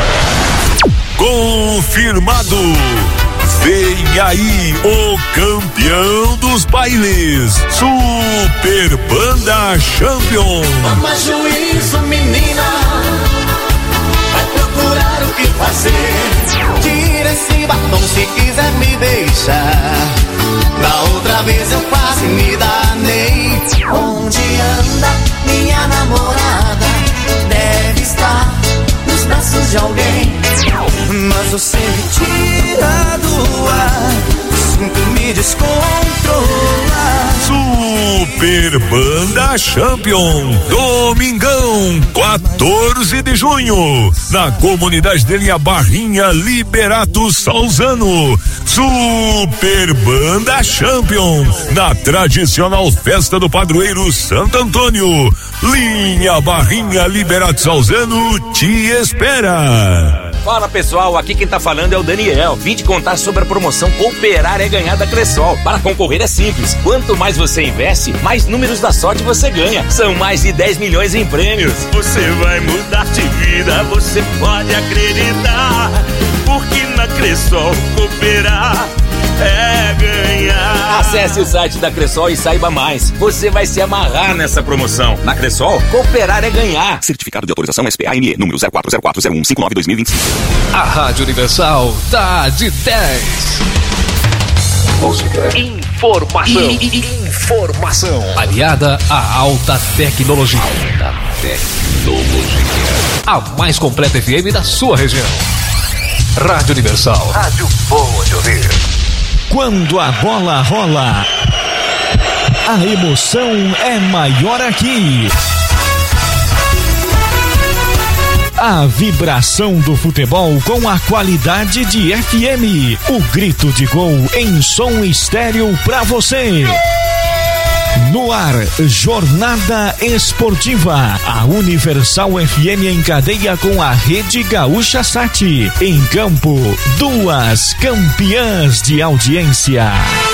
Confirmado! Vem aí o campeão dos bailes, Super Banda Champion. Toma juízo, menina, vai procurar o que fazer. Tira esse batom se quiser me deixar. Da outra vez eu quase me danei. Onde anda minha namorada? Deve estar nos braços de alguém. Mas você me tira do ar, sinto me descontrolar. Super Banda Champion, domingão, quatorze de junho, na comunidade de Linha Barrinha, Liberato Salzano. Super Banda Champion, na tradicional festa do padroeiro Santo Antônio. Linha Barrinha, Liberato Salzano te espera. Fala pessoal, aqui quem tá falando é o Daniel. Vim te contar sobre a promoção Cooperar é Ganhar da Cressol. Para concorrer é simples, quanto mais você investe, mais números da sorte você ganha. São mais de dez milhões em prêmios. Você vai mudar de vida, você pode acreditar, porque na Cressol cooperar é ganhar. Acesse o site da Cressol e saiba mais. Você vai se amarrar nessa promoção. Na Cressol, cooperar é ganhar. Certificado de autorização S P A M E, número zero quatro zero quatro zero um cinco nove dois mil e vinte e cinco. A Rádio Universal tá de dez. Música. Informação. Informação. Aliada à alta tecnologia. Alta tecnologia. A mais completa F M da sua região. Rádio Universal. Rádio boa de ouvir. Quando a bola rola, a emoção é maior aqui. A vibração do futebol com a qualidade de F M. O grito de gol em som estéreo pra você. No ar, Jornada Esportiva. A Universal F M em cadeia com a Rede Gaúcha Sat. Em campo, duas campeãs de audiência.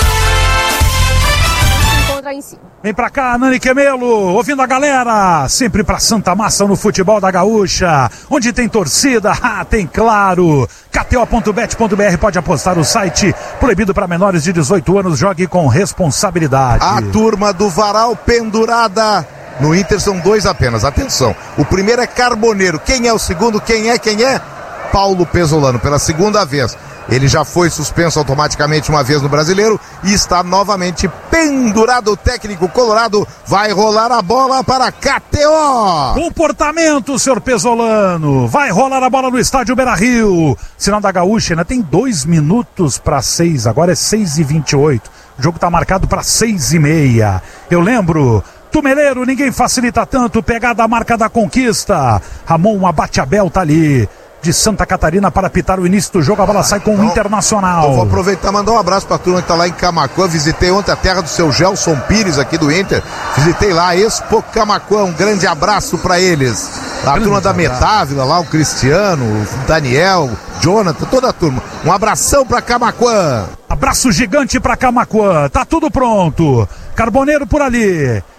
Vem pra cá, Nani Quemelo, ouvindo a galera, sempre pra Santa Massa no futebol da Gaúcha, onde tem torcida, ah, tem claro, K T O ponto bet ponto B R, pode apostar, o site proibido para menores de dezoito anos, jogue com responsabilidade. A turma do Varal pendurada, no Inter são dois apenas, atenção, o primeiro é Carboneiro, quem é o segundo, quem é, quem é? Paulo Pesolano, pela segunda vez. Ele já foi suspenso automaticamente uma vez no Brasileiro e está novamente pendurado. O técnico colorado vai rolar a bola para K T O. Comportamento, senhor Pesolano. Vai rolar a bola no estádio Beira-Rio. Sinal da Gaúcha, né? Tem dois minutos para seis. Agora é seis e vinte e oito. O jogo está marcado para seis e meia. Eu lembro... Tumeleiro, ninguém facilita tanto. Pegada a marca da conquista. Ramon Abate-Abel tá ali. De Santa Catarina para apitar o início do jogo, a bola sai com o então, Internacional. Eu vou aproveitar e mandar um abraço para a turma que está lá em Camaquã. Visitei ontem a terra do seu Gelson Pires aqui do Inter. Visitei lá, Expo Camaquã. Um grande abraço para eles. A grande turma da Metávila, lá o Cristiano, o Daniel, Jonathan, toda a turma. Um abração para Camaquã. Abraço gigante para Camaquã. Tá tudo pronto. Carboneiro por ali.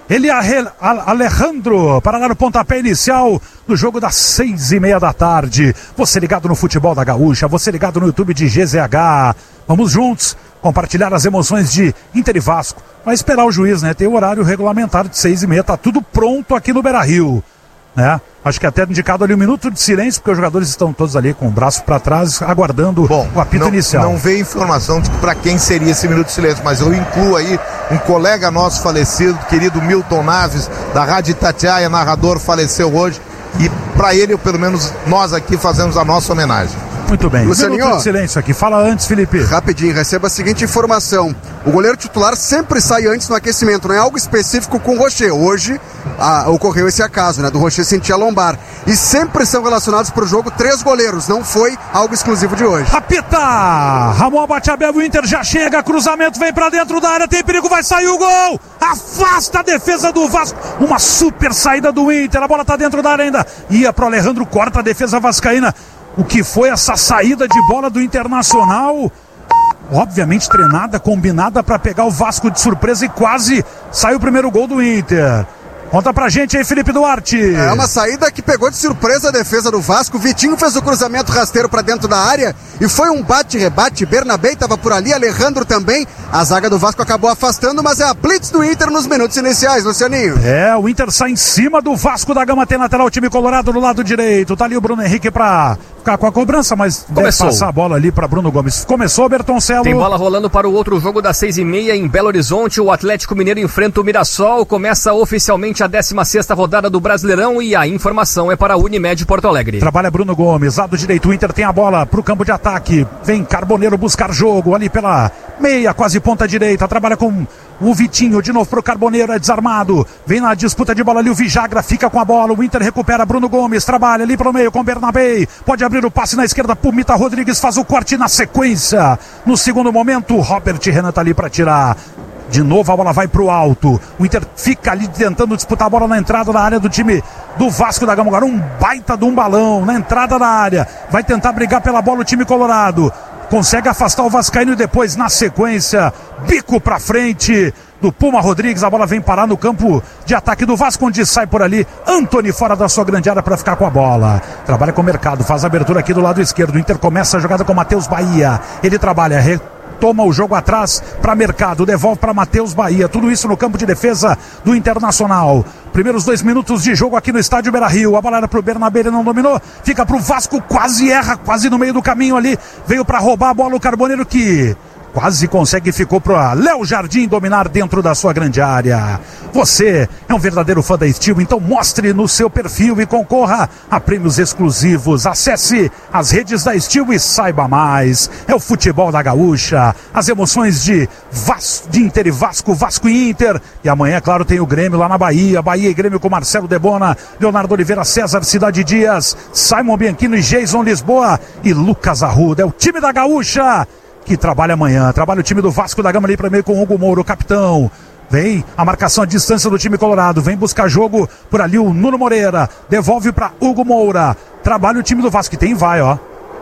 Ele é Alejandro para dar o pontapé inicial do jogo das seis e meia da tarde. Você ligado no Futebol da Gaúcha, você ligado no YouTube de G Z H. Vamos juntos compartilhar as emoções de Inter e Vasco. Vai esperar o juiz, né? Tem o horário regulamentar de seis e meia, tá tudo pronto aqui no Beira-Rio, né? Acho que até indicado ali um minuto de silêncio, porque os jogadores estão todos ali com o braço para trás, aguardando Bom, o apito não, inicial. Não veio informação de para quem seria esse minuto de silêncio, mas eu incluo aí um colega nosso falecido, querido Milton Naves, da Rádio Itatiaia, narrador, faleceu hoje, e para ele, ou pelo menos nós aqui, fazemos a nossa homenagem. Muito bem. Lucianinho, minuto de silêncio aqui. Fala antes, Felipe. Rapidinho, receba a seguinte informação. O goleiro titular sempre sai antes no aquecimento, não é algo específico com o Rocher. Hoje ah, ocorreu esse acaso, né? Do Rocher sentir a lombar. E sempre são relacionados para o jogo três goleiros. Não foi algo exclusivo de hoje. Apita! Ramon Batiabel, o Inter já chega. Cruzamento vem para dentro da área. Tem perigo, vai sair o gol. Afasta a defesa do Vasco. Uma super saída do Inter. A bola tá dentro da área ainda. Ia pro Alejandro, corta a defesa vascaína. O que foi essa saída de bola do Internacional? Obviamente treinada, combinada para pegar o Vasco de surpresa e quase saiu o primeiro gol do Inter. Conta pra gente aí, Felipe Duarte. É uma saída que pegou de surpresa a defesa do Vasco. Vitinho fez o cruzamento rasteiro pra dentro da área e foi um bate-rebate. Bernabé tava por ali, Alejandro também. A zaga do Vasco acabou afastando, mas é a blitz do Inter nos minutos iniciais, Lucianinho. É, o Inter sai em cima do Vasco da Gama, tem lateral, time colorado do lado direito. Tá ali o Bruno Henrique pra ficar com a cobrança, mas começou. Deve passar a bola ali pra Bruno Gomes. Começou, Bertoncello. Tem bola rolando para o outro jogo das seis e meia em Belo Horizonte. O Atlético Mineiro enfrenta o Mirassol. Começa oficialmente a décima sexta rodada do Brasileirão e a informação é para a Unimed Porto Alegre. Trabalha Bruno Gomes, lado direito, o Inter tem a bola pro campo de ataque. Vem Carboneiro buscar jogo ali pela meia, quase ponta direita. Trabalha com o Vitinho, de novo pro Carboneiro, é desarmado. Vem na disputa de bola ali o Vijagra, fica com a bola. O Inter recupera Bruno Gomes, trabalha ali pro meio com Bernabé. Pode abrir o passe na esquerda pro Mita Rodrigues, faz o corte na sequência. No segundo momento, Robert Renan tá ali pra tirar. De novo a bola vai pro alto. O Inter fica ali tentando disputar a bola na entrada da área do time do Vasco da Gama. Agora um baita de um balão na entrada da área. Vai tentar brigar pela bola o time colorado. Consegue afastar o vascaíno e depois na sequência, bico pra frente do Puma Rodrigues. A bola vem parar no campo de ataque do Vasco, onde sai por ali Antony fora da sua grande área para ficar com a bola. Trabalha com o Mercado, faz a abertura aqui do lado esquerdo. O Inter começa a jogada com Matheus Bahia. Ele trabalha, re... toma o jogo atrás para Mercado, devolve para Matheus Bahia, tudo isso no campo de defesa do Internacional. Primeiros dois minutos de jogo aqui no estádio Beira-Rio, a bola era pro Bernabé, ele não dominou, fica pro Vasco, quase erra, quase no meio do caminho ali, veio para roubar a bola o Carboneiro que quase consegue, ficou para Léo Jardim dominar dentro da sua grande área. Você é um verdadeiro fã da Steel, então mostre no seu perfil e concorra a prêmios exclusivos. Acesse as redes da Steel e saiba mais. É o futebol da Gaúcha, as emoções de, Vas... de Inter e Vasco, Vasco e Inter. E amanhã, claro, tem o Grêmio lá na Bahia. Bahia e Grêmio com Marcelo Debona, Leonardo Oliveira, César Cidade Dias, Simon Bianchino e Jason Lisboa e Lucas Arruda. É o time da Gaúcha que trabalha amanhã. Trabalha o time do Vasco da Gama ali para meio com o Hugo Moura, o capitão. Vem a marcação à distância do time colorado. Vem buscar jogo por ali o Nuno Moreira. Devolve para Hugo Moura. Trabalha o time do Vasco. Que tem vai, ó.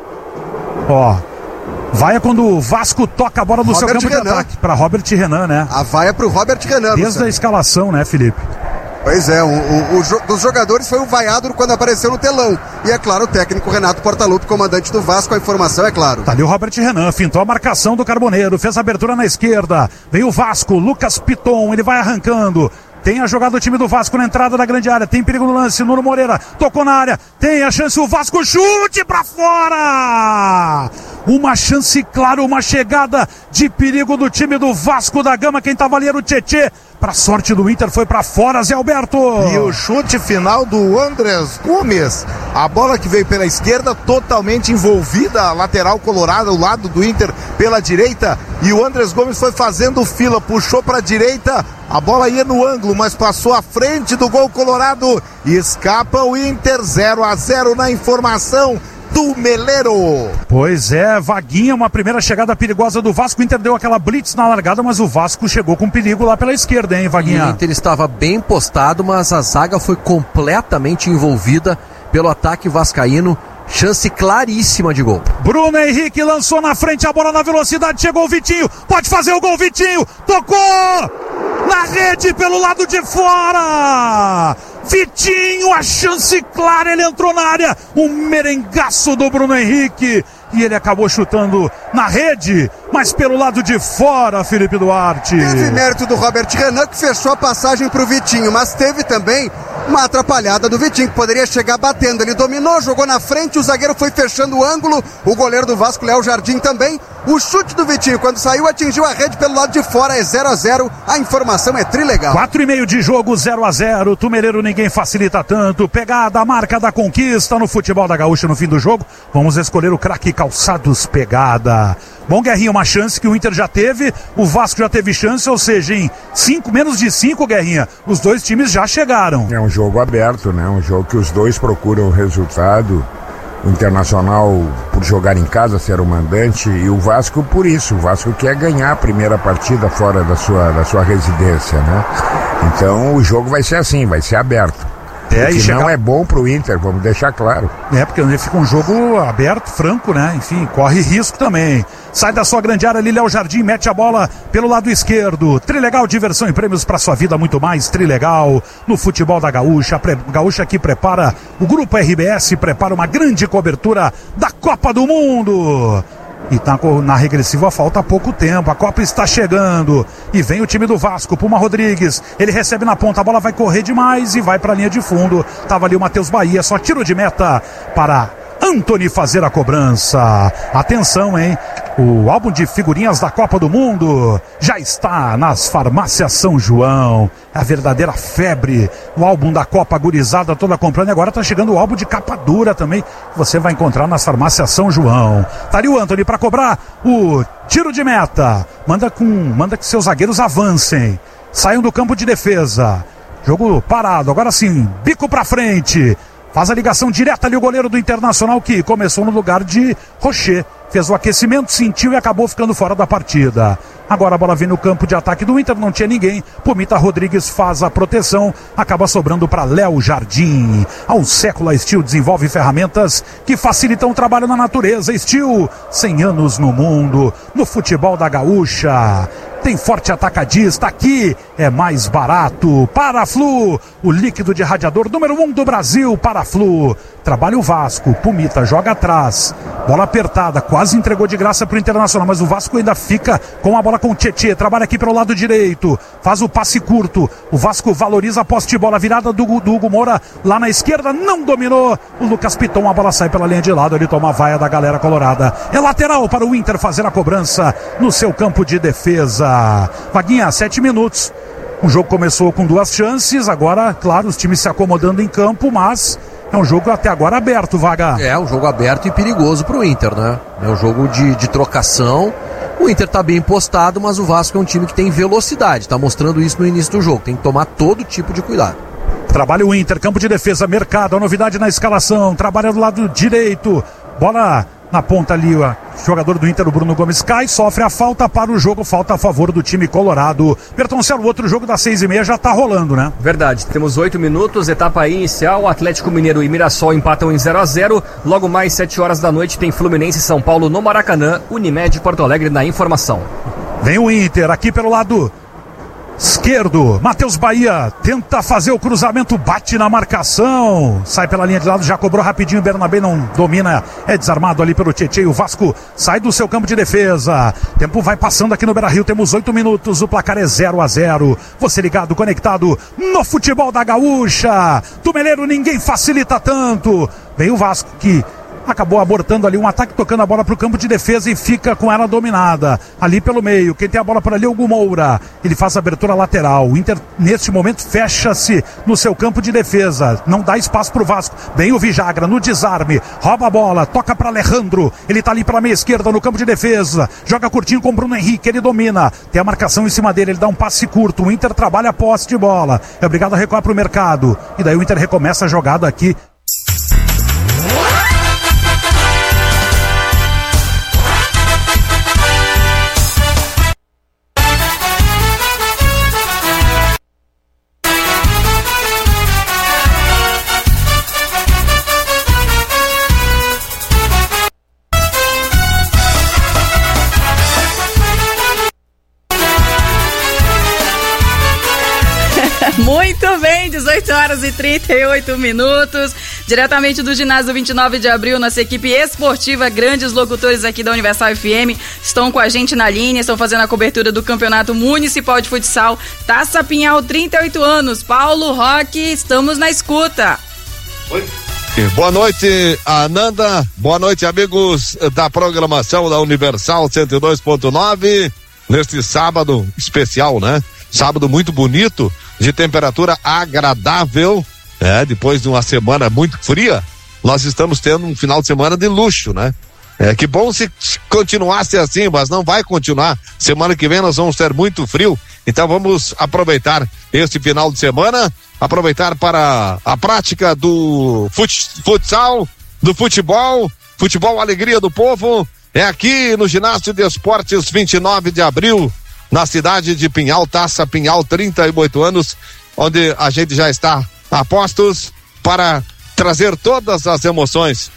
Ó. Vai é quando o Vasco toca a bola do Robert seu campo Renan. De ataque. Para Robert Renan, né? A vai é pro Robert Renan. Desde a escalação, né, Felipe? Pois é, o, o, o dos jogadores foi o vaiado quando apareceu no telão. E é claro, o técnico Renato Portaluppi, comandante do Vasco, a informação é claro. Tá ali o Robert Renan, fintou a marcação do Carboneiro, fez a abertura na esquerda. Veio o Vasco, Lucas Piton, ele vai arrancando. Tem a jogada do time do Vasco na entrada da grande área. Tem perigo no lance. Nuno Moreira tocou na área. Tem a chance. O Vasco chute pra fora. Uma chance, claro, uma chegada de perigo do time do Vasco da Gama. Quem tava ali era o Tietê. Pra sorte do Inter foi pra fora, Zé Alberto. E o chute final do Andrés Gomes. A bola que veio pela esquerda, totalmente envolvida. A lateral colorada, o lado do Inter pela direita. E o Andrés Gomes foi fazendo fila, puxou pra direita. A bola ia no ângulo, mas passou à frente do gol colorado. E escapa o Inter, zero a zero na informação do Meleiro. Pois é, Vaguinha, uma primeira chegada perigosa do Vasco. O Inter deu aquela blitz na largada, mas o Vasco chegou com perigo lá pela esquerda, hein, Vaguinha? E o Inter estava bem postado, mas a zaga foi completamente envolvida pelo ataque vascaíno. Chance claríssima de gol. Bruno Henrique lançou na frente a bola na velocidade, chegou o Vitinho, pode fazer o gol, Vitinho, tocou! na rede pelo lado de fora. Vitinho, a chance clara, ele entrou na área, um merengaço do Bruno Henrique, e ele acabou chutando na rede, mas pelo lado de fora, Felipe Duarte. Teve mérito do Robert Renan, que fechou a passagem pro Vitinho, mas teve também uma atrapalhada do Vitinho, que poderia chegar batendo. Ele dominou, jogou na frente, o zagueiro foi fechando o ângulo, o goleiro do Vasco, Léo Jardim, também. O chute do Vitinho, quando saiu, atingiu a rede pelo lado de fora, é zero a zero, a informação é trilegal. Quatro e meio de jogo, zero a zero, Tumeleiro ninguém facilita tanto, pegada, a marca da conquista no futebol da Gaúcha no fim do jogo. Vamos escolher o craque Calçados Pegada. Bom, Guerrinha, uma chance que o Inter já teve, o Vasco já teve chance, ou seja, em cinco, menos de cinco, Guerrinha, os dois times já chegaram. É um jogo aberto, né? Um jogo que os dois procuram o resultado. O Internacional por jogar em casa, ser o mandante, e o Vasco por isso. O Vasco quer ganhar a primeira partida fora da sua, da sua residência, né? Então o jogo vai ser assim, vai ser aberto. É, o que chega... não é bom pro Inter, vamos deixar claro. É, porque fica um jogo aberto, franco, né? Enfim, corre risco também. Sai da sua grande área ali, Léo Jardim, mete a bola pelo lado esquerdo. Trilegal, diversão e prêmios para sua vida, muito mais. Trilegal no futebol da Gaúcha. A Pre... Gaúcha aqui prepara, o Grupo R B S prepara uma grande cobertura da Copa do Mundo. E tá na regressiva, falta pouco tempo, a Copa está chegando, e vem o time do Vasco, Puma Rodrigues, ele recebe na ponta, a bola vai correr demais e vai para a linha de fundo, tava ali o Matheus Bahia, só tiro de meta para Antony fazer a cobrança. Atenção, hein? O álbum de figurinhas da Copa do Mundo já está nas farmácias São João. É a verdadeira febre. O álbum da Copa gurizada toda comprando. E agora tá chegando o álbum de capa dura também. Você vai encontrar nas farmácias São João. Tá ali o Antony para cobrar o tiro de meta. Manda, com, manda que seus zagueiros avancem. Saiam do campo de defesa. Jogo parado. Agora sim, bico pra frente. Faz a ligação direta ali o goleiro do Internacional, que começou no lugar de Rocher. Fez o aquecimento, sentiu e acabou ficando fora da partida. Agora a bola vem no campo de ataque do Inter, não tinha ninguém. Pumita Rodrigues faz a proteção, acaba sobrando para Léo Jardim. Ao Sécula Steel desenvolve ferramentas que facilitam o trabalho na natureza. Steel, cem anos no mundo, no futebol da Gaúcha. Tem Forte Atacadista, aqui é mais barato. Paraflu, o líquido de radiador número um do Brasil. Paraflu, trabalha o Vasco, Pumita joga atrás, bola apertada, quase entregou de graça para o Internacional, mas o Vasco ainda fica com a bola com o Tietê, trabalha aqui pelo lado direito, faz o passe curto, o Vasco valoriza a posse de bola, virada do, do Hugo Moura lá na esquerda, não dominou, o Lucas Piton, a bola sai pela linha de lado, ele toma a vaia da galera colorada, é lateral para o Inter fazer a cobrança no seu campo de defesa. Vaguinha, sete minutos. O jogo começou com duas chances, agora, claro, os times se acomodando em campo, mas é um jogo até agora aberto, Vaga. É, um jogo aberto e perigoso pro Inter, né? É um jogo de, de trocação. O Inter tá bem postado, mas o Vasco é um time que tem velocidade, tá mostrando isso no início do jogo, tem que tomar todo tipo de cuidado. Trabalha o Inter, campo de defesa, Mercado, a novidade na escalação, trabalha do lado direito, bola na ponta ali, o jogador do Inter, o Bruno Gomes, cai, sofre a falta para o jogo, falta a favor do time colorado. Bertoncelo, o outro jogo das seis e meia já tá rolando, né? Verdade, temos oito minutos, etapa inicial, Atlético Mineiro e Mirassol empatam em zero a zero, logo mais sete horas da noite tem Fluminense e São Paulo no Maracanã, Unimed Porto Alegre na informação. Vem o Inter aqui pelo lado esquerdo, Matheus Bahia tenta fazer o cruzamento, bate na marcação, sai pela linha de lado, já cobrou rapidinho, o Bernabé não domina, é desarmado ali pelo Tietê, e o Vasco sai do seu campo de defesa. Tempo vai passando aqui no Beira-Rio, temos oito minutos, o placar é zero a zero. Você ligado, conectado no futebol da Gaúcha. Tumeleiro, ninguém facilita tanto. Vem o Vasco que acabou abortando ali um ataque, tocando a bola para o campo de defesa e fica com ela dominada. Ali pelo meio, quem tem a bola por ali é o Hugo Moura. Ele faz a abertura lateral. O Inter, neste momento, fecha-se no seu campo de defesa. Não dá espaço para o Vasco. Vem o Vijagra no desarme. Rouba a bola, toca para Alejandro. Ele tá ali pela meia esquerda no campo de defesa. Joga curtinho com o Bruno Henrique, ele domina. Tem a marcação em cima dele, ele dá um passe curto. O Inter trabalha a posse de bola. É obrigado a recuar para o mercado. E daí o Inter recomeça a jogada aqui. dezoito horas e trinta e oito minutos. Diretamente do ginásio vinte e nove de abril, nossa equipe esportiva, grandes locutores aqui da Universal F M, estão com a gente na linha, estão fazendo a cobertura do Campeonato Municipal de Futsal Taça Pinhal, trinta e oito anos. Paulo Roque, estamos na escuta. Oi. Boa noite, Ananda. Boa noite, amigos da programação da Universal cento e dois ponto nove. Neste sábado especial, né? Sábado muito bonito, de temperatura agradável. É, depois de uma semana muito fria, nós estamos tendo um final de semana de luxo, né? É, que bom se continuasse assim, mas não vai continuar. Semana que vem nós vamos ter muito frio, então vamos aproveitar este final de semana, aproveitar para a prática do fut, futsal, do futebol, futebol alegria do povo, é aqui no Ginásio de Esportes vinte e nove de abril, na cidade de Pinhal, Taça Pinhal, trinta e oito anos, onde a gente já está a postos para trazer todas as emoções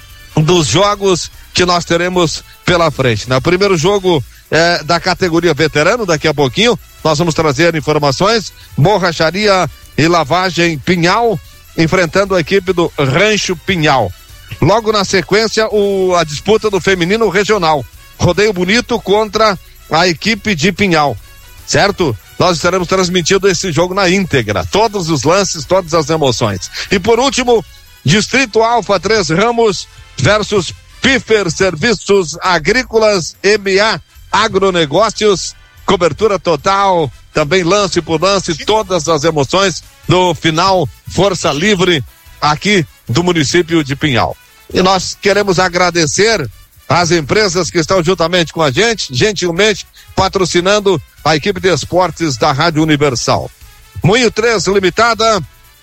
dos jogos que nós teremos pela frente. No primeiro jogo é, da categoria veterano, daqui a pouquinho, nós vamos trazer informações, Borracharia e Lavagem Pinhal, enfrentando a equipe do Rancho Pinhal. Logo na sequência, o, a disputa do feminino regional, Rodeio Bonito contra a equipe de Pinhal, certo? Nós estaremos transmitindo esse jogo na íntegra, todos os lances, todas as emoções. E por último, Distrito Alfa Três Ramos versus Piffer Serviços Agrícolas, M A Agronegócios, cobertura total, também lance por lance, todas as emoções do final Força Livre aqui do município de Pinhal. E nós queremos agradecer as empresas que estão juntamente com a gente, gentilmente patrocinando a equipe de esportes da Rádio Universal. Moinho três Limitada,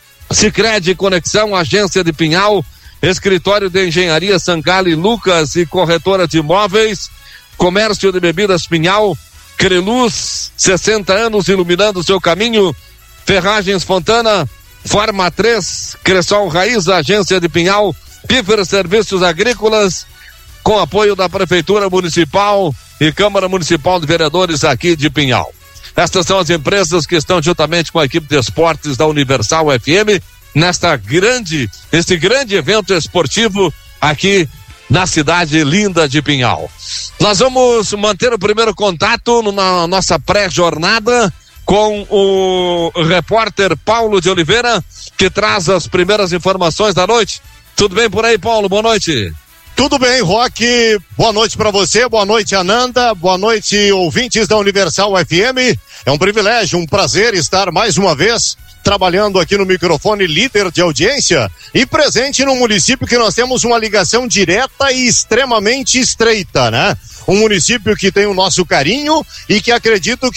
Sicredi Conexão, Agência de Pinhal, Escritório de Engenharia Sangali Lucas e Corretora de Imóveis, Comércio de Bebidas Pinhal, Creluz, sessenta anos iluminando o seu caminho, Ferragens Fontana, Farma três, Cressol Raiz, Agência de Pinhal, Piffer Serviços Agrícolas, com apoio da Prefeitura Municipal e Câmara Municipal de Vereadores aqui de Pinhal. Estas são as empresas que estão juntamente com a equipe de esportes da Universal F M nesta grande, este grande evento esportivo aqui na cidade linda de Pinhal. Nós vamos manter o primeiro contato na nossa pré-jornada com o repórter Paulo de Oliveira, que traz as primeiras informações da noite. Tudo bem por aí, Paulo? Boa noite. Tudo bem, Roque. Boa noite para você, boa noite, Ananda, boa noite, ouvintes da Universal F M. É um privilégio, um prazer estar mais uma vez trabalhando aqui no microfone líder de audiência e presente num município que nós temos uma ligação direta e extremamente estreita, né? Um município que tem o nosso carinho e que acredito